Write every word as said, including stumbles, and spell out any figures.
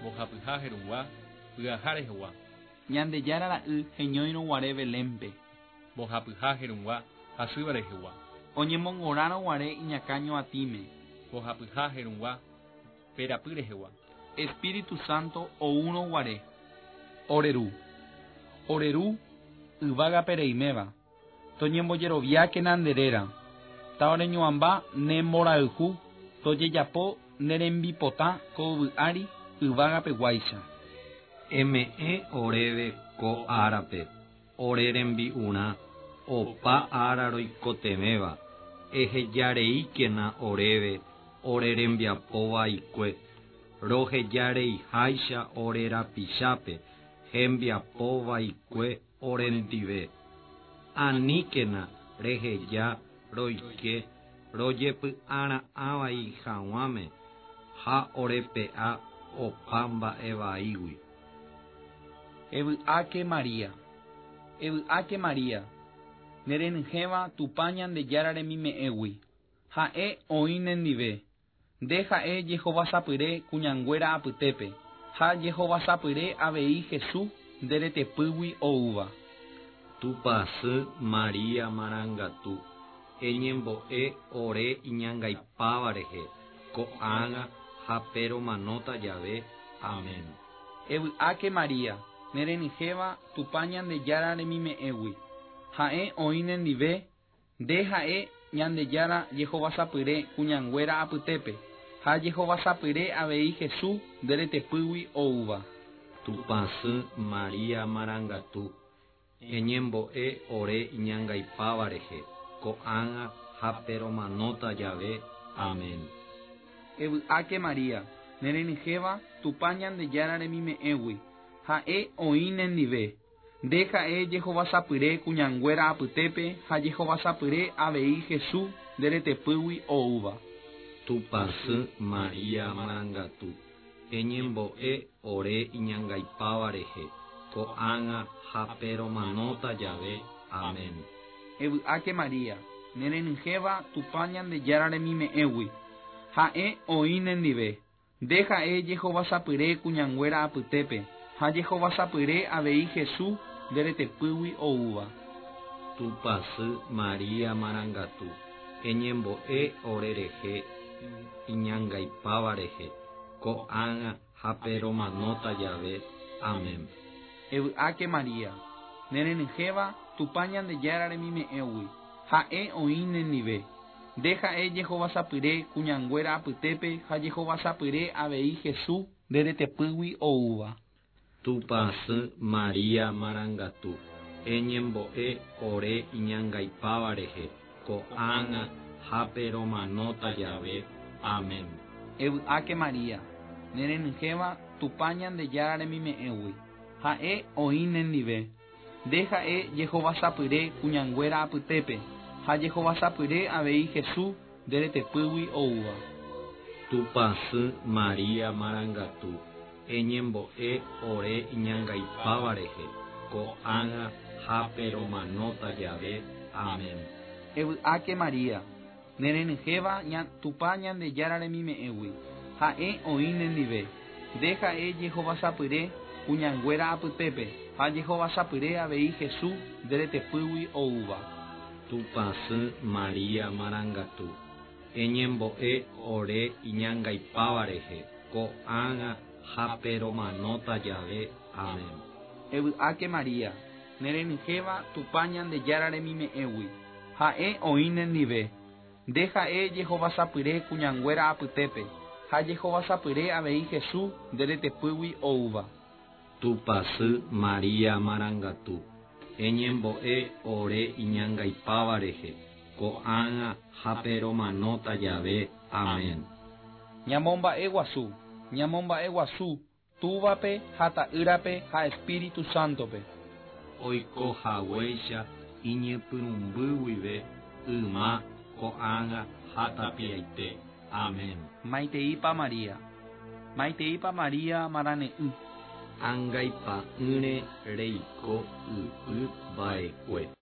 mbohapyha herũgua pyaha rehegua. Ñandejára ra'y heñóirõguare Belémpe. Mbohapyha herũgua hasýva rehegua. Oñemongorãrõguare iñakã ñoatíme. Mbohapyha herũgua perapy rehegua. Espíritu Santo oúrõguare. Oreru. Oreru yvágape reiméva. Toñembojeroviákena nderéra. Taoreñoamba ne mborayhu tojejapo nerembipota ko vy'ári yvágapeguáicha. Eme'ẽ oréve ko árape ore rembi'urã opa ára roikotevéva ehejareíkena oréve ore rembiapovaikue rohejareiháicha ore rapichápe hembiapovaikue orendive aníkena reheja roike rojepy'ara'ãvai hag̃uáme ha orepe'a opa mba'evaígui. Evy'áke Maria. Evy'áke Maria. Nerenyhẽva Tupã Ñandejára remime'ẽgui. Ha'e oĩ nendive. Nde ha'e jehovasapyre kuñanguéra apytépe. Ha jehovasapyre avei Jesús nderetepýgui oúva. Tupãsy Maria marangatu eñembo'e ore iñangaipáva rehe ko'ág̃a ha peromanóta jave. Amén. Evy'áke Maria. Nerenyhẽva Tupã Ñandejára remime'ẽgui. Ha'e oĩ nendive. Nde ha'e Ñandejára jehovasapyre kuñanguéra apytépe. Ha jehovasapyre avei Jesús nderetepýgui oúva. Tupãsy Maria marangatu eñembo'e ore iñangaipáva rehe ko'ág̃a ha peromanóta jave. Amén. Evy'áke Maria. Nerenyhẽva Tupã Ñandejára remime'ẽgui. Ha'e oĩ nendive. Nde ha'e jehovasapyre kuñanguéra apytépe ha jehovasapyre avei Jesús nderetepýgui oúva. Tupãsy Maria marangatu eñembo'e ore iñangaipáva rehe ko'ág̃a ha peromanóta jave. Amén. Evy'áke Maria. Nerenyhẽva Tupã Ñandejára remime'ẽgui. Ha'e oĩ nendive. Nde ha'e jehovasapyre kuñanguéra apytépe ha jehovasapyre avei Jesús nderetepýgui oúva. Tupãsy Maria marangatu eñembo'e ore rehe iñangaipáva rehe ko'ág̃a ha peromanóta jave. Amén. Evy'áke Maria. Nerenyhẽva Tupã Ñandejára remime'ẽgui. Ha'e oĩ nendive. Nde ha'e jehovasapyre kuñanguéra apytépe ha jehovasapyre avei Jesús nderetepýgui oúva. Tupãsy Maria marangatu eñembo'e ore iñangaipáva rehe ko'ág̃a ha peromanóta jave. Amén. Evy'áke Maria. Nerenyhẽva Tupã Ñandejára remime'ẽgui. Ha'e oĩ nendive. Nde ha'e jehovasapyre kuñanguéra apytépe ha jehovasapyre avei Jesús nderetepýgui oúva. Tupãsy Maria marangatu eñembo'e ore iñangaipáva rehe ko'ág̃a ha peromanóta jave. Amén. Evy'áke Maria. Nerenyhẽva Tupã Ñandejára remime'ẽgui. Ha'e oĩ nendive. Nde ha'e jehovasapyre kuñanguéra apytépe ha jehovasapyre avei Jesús nderetepýgui oúva. Tupãsy Maria marangatu eñembo'e ore iñangaipáva rehe ko'ág̃a ha peromanóta jave. Amén. Evy'áke Maria. Nerenyhẽva Tupã Ñandejára remime'ẽgui. Ha'e oĩ nendive. Nde ha'e jehovasapyre kuñanguéra apytépe ha jehovasapyre avei Jesús nderetepýgui oúva. Tupãsy Maria marangatu eñembo'e ore iñangaipáva rehe ko'ág̃a ha peromanóta jave. Amén. Ñamomba'e guasu. Ñamomba'e guasu túvape ha ta'ýrape ha Espíritu Santope. Oikohaguéicha iñepyrũmbýguive yma ko'ág̃a ha tapiaite. Amén. Maiteipa Maria. Maiteipa Maria marane'ỹ. Ãngaipa'ỹre reiko ypy mba'ekue.